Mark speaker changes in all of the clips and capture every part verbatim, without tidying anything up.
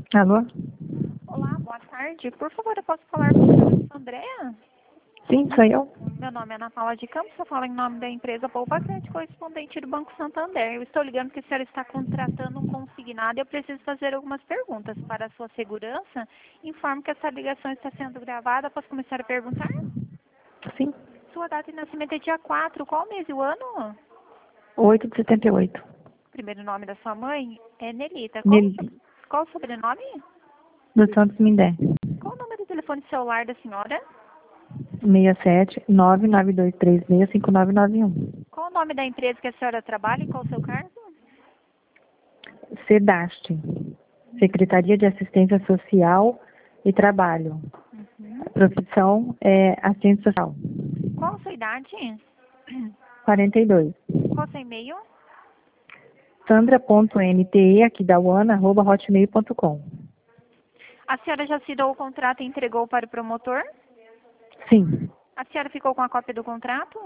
Speaker 1: Alô?
Speaker 2: Olá, boa tarde. Por favor, eu posso falar com a senhora Andréa?
Speaker 1: Sim, sou eu.
Speaker 2: Meu nome é Ana Paula de Campos, eu falo em nome da empresa Poupa Crédito, correspondente do Banco Santander. Eu estou ligando porque a senhora está contratando um consignado e eu preciso fazer algumas perguntas para a sua segurança. Informo que essa ligação está sendo gravada. Posso começar a perguntar?
Speaker 1: Sim.
Speaker 2: Sua data de nascimento é dia quatro. Qual o mês e o ano?
Speaker 1: oito de setenta e oito.
Speaker 2: Primeiro nome da sua mãe é Nelita. Qual, o so-
Speaker 1: Nelly.
Speaker 2: qual o sobrenome?
Speaker 1: Do Santos Mindé.
Speaker 2: Qual o número de telefone celular da senhora?
Speaker 1: seis sete nove nove dois três seis cinco nove nove um.
Speaker 2: Qual o nome da empresa que a senhora trabalha e qual o seu cargo?
Speaker 1: SEDAST. Secretaria de Assistência Social e Trabalho.
Speaker 2: Uhum.
Speaker 1: A profissão é assistente social.
Speaker 2: Qual a sua idade?
Speaker 1: quarenta e dois.
Speaker 2: Qual o seu e-mail?
Speaker 1: Sandra.nte, aqui da UANA, arroba hotmail ponto com.
Speaker 2: A senhora já assinou o contrato e entregou para o promotor?
Speaker 1: Sim.
Speaker 2: A senhora ficou com a cópia do contrato?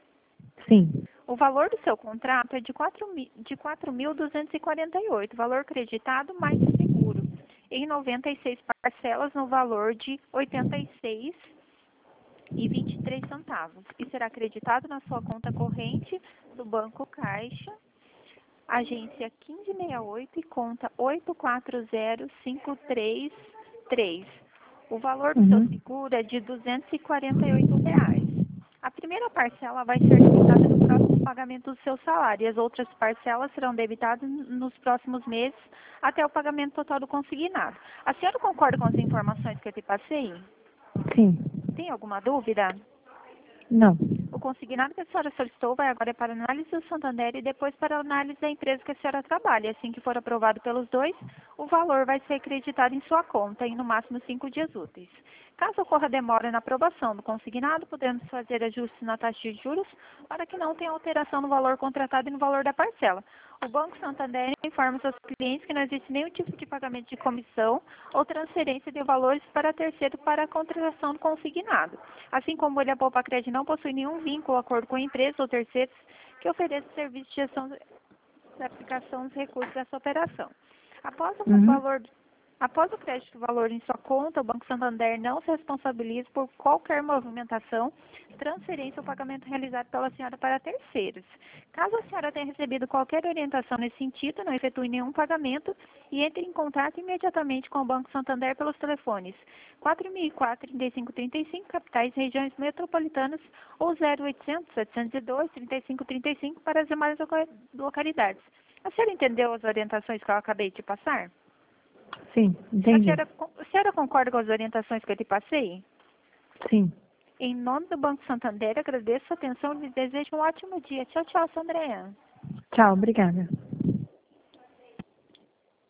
Speaker 1: Sim.
Speaker 2: O valor do seu contrato é de quatro mil de quatro mil duzentos e quarenta e oito, valor creditado mais seguro, em noventa e seis parcelas no valor de oitenta e seis reais e vinte e três centavos. E será acreditado na sua conta corrente do Banco Caixa, agência quinze sessenta e oito e conta oito quatro zero cinco três três. O valor do seu
Speaker 1: Uhum.
Speaker 2: seguro é de duzentos e quarenta e oito reais. A primeira parcela vai ser debitada no próximo pagamento do seu salário e as outras parcelas serão debitadas nos próximos meses até o pagamento total do consignado. A senhora concorda com as informações que eu te passei?
Speaker 1: Sim.
Speaker 2: Tem alguma dúvida?
Speaker 1: Não.
Speaker 2: O consignado que a senhora solicitou vai agora para a análise do Santander e depois para a análise da empresa que a senhora trabalha. Assim que for aprovado pelos dois, o valor vai ser acreditado em sua conta em no máximo cinco dias úteis. Caso ocorra demora na aprovação do consignado, podemos fazer ajustes na taxa de juros para que não tenha alteração no valor contratado e no valor da parcela. O Banco Santander informa os seus clientes que não existe nenhum tipo de pagamento de comissão ou transferência de valores para terceiro para a contratação do consignado. Assim como ele, a Poupa Crédito não possui nenhum vínculo, acordo com a empresa ou terceiros que ofereçam serviço de gestão da aplicação dos recursos dessa operação. Após o
Speaker 1: Uhum.
Speaker 2: valor Após o crédito do valor em sua conta, o Banco Santander não se responsabiliza por qualquer movimentação, transferência ou pagamento realizado pela senhora para terceiros. Caso a senhora tenha recebido qualquer orientação nesse sentido, não efetue nenhum pagamento e entre em contato imediatamente com o Banco Santander pelos telefones quatro mil e quatro, trinta e cinco trinta e cinco, capitais e regiões metropolitanas, ou zero oitocentos, setecentos e dois, trinta e cinco trinta e cinco para as demais loca- localidades. A senhora entendeu as orientações que eu acabei de passar?
Speaker 1: Sim,
Speaker 2: A
Speaker 1: entendi.
Speaker 2: senhora, a senhora concorda com as orientações que eu te passei?
Speaker 1: Sim.
Speaker 2: Em nome do Banco Santander, agradeço a atenção e lhe desejo um ótimo dia. Tchau, tchau, Sandréia.
Speaker 1: Tchau, obrigada.